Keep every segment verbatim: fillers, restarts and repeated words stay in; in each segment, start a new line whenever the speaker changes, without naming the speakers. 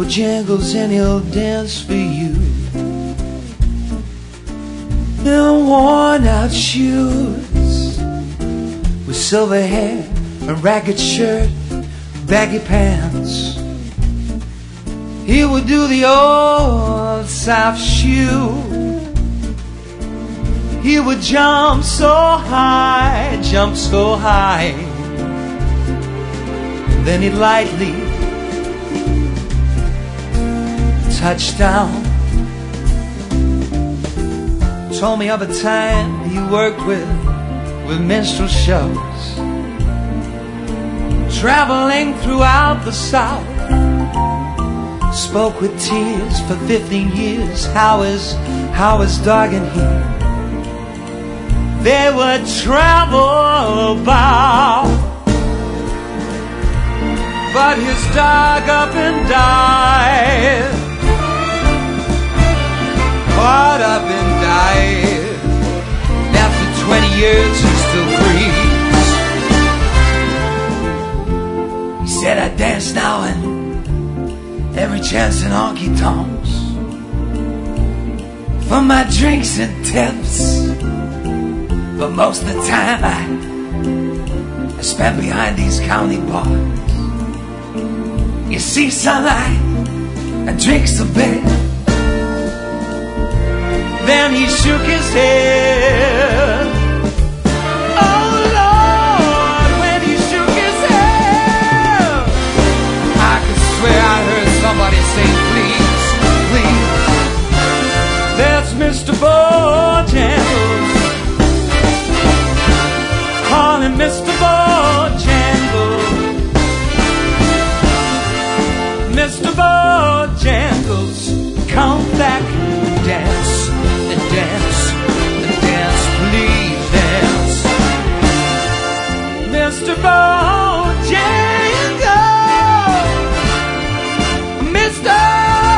Bojangles and he'll dance for you. In worn out shoes, with silver hair, a ragged shirt, baggy pants, he would do the old South shoe. He would jump so high, jump so high, then he'd lightly touch down. Told me of a time he worked with with minstrel shows, traveling throughout the South. Spoke with tears for fifteen years. How is, how is dog and he? They would travel about, but his dog up and died. Caught up and died. After twenty years he still grieves. He said, I dance now and every chance in honky tonks for my drinks and tips, but most of the time I, I spend behind these county bars. You see sunlight and drinks a bit. Then he shook his head. Oh Lord, when he shook his head, I could swear I heard somebody say, please, please. That's Mister Bojangles. Call him Mister Bojangles. Mister Bojangles, come back and dance, and dance, and dance, please dance. Mister Bojangles, Mister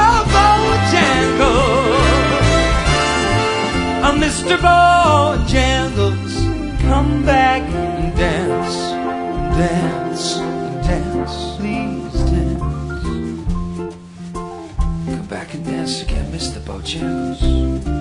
Bojangles, uh, Mister Bojangles, come back and dance, dance, and dance, please dance. Come back and dance again, Mister Bojangles.